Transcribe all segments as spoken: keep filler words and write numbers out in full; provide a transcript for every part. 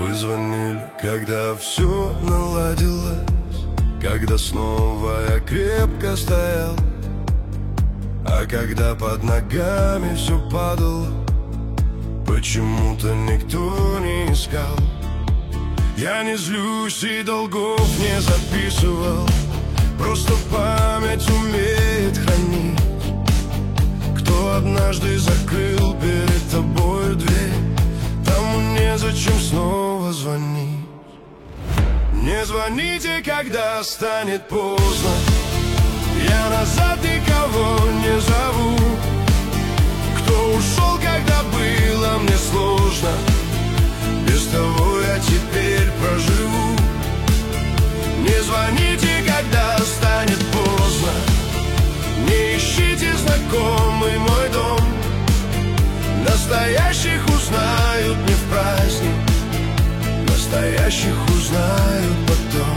Вы звонили, когда все наладилось, когда снова я крепко стоял. А когда под ногами все падало, почему-то никто не искал. Я не злюсь и долгов не записывал, просто память умеет хранить. Кто однажды закрыл перед тобой дверь, тому незачем снова звонить. Не звоните, когда станет поздно, я назад никого не зову. Кто ушел, когда было мне сложно, без того я теперь проживу. Не звоните, когда станет поздно, не ищите знакомый мой дом. Настоящих узнают не в праздник, настоящих узнают потом.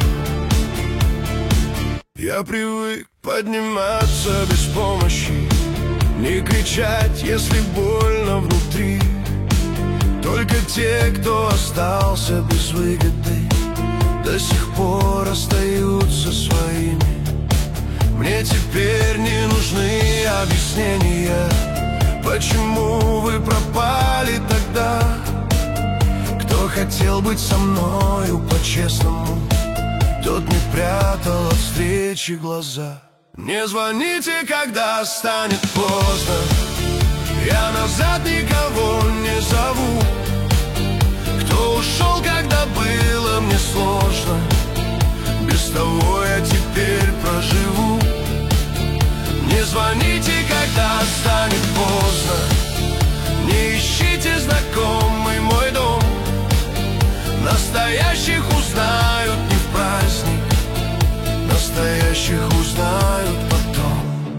Я привык подниматься без помощи, не кричать, если больно внутри. Только те, кто остался без выгоды, до сих пор остаются своими. Мне теперь не нужны объяснения, почему вы пропали тогда. Кто хотел быть со мною по-честному, тот не прятал от встречи глаза. Не звоните, когда станет поздно, я назад никого не зову. Кто ушел, когда было мне сложно, без того я теперь проживу. Не звоните, когда станет поздно, не ищите знакомый мой дом. Настоящих узнают не в праздник, настоящих узнают потом.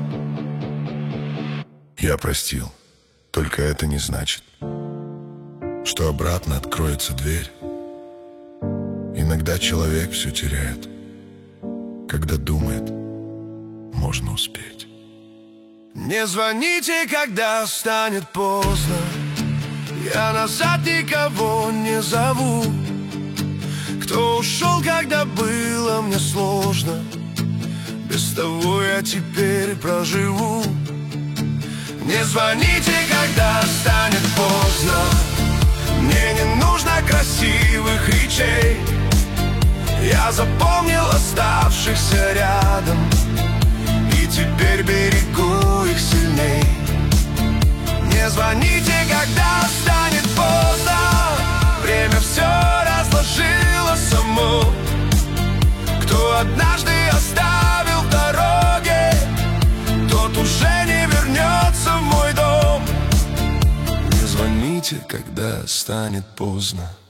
Я простил, только это не значит, что обратно откроется дверь. Иногда человек все теряет, когда думает, можно успеть. Не звоните, когда станет поздно, я назад никого не зову. Кто ушел, когда было мне сложно, без того я теперь проживу. Не звоните, когда станет поздно, мне не нужно красивых речей. Я запомнил оставшихся рядом и теперь берегу их сильней. Не звоните, когда станет поздно, время все разложило само. Кто однажды оставил в дороге, тот уже не вернется в мой дом. Не звоните, когда станет поздно,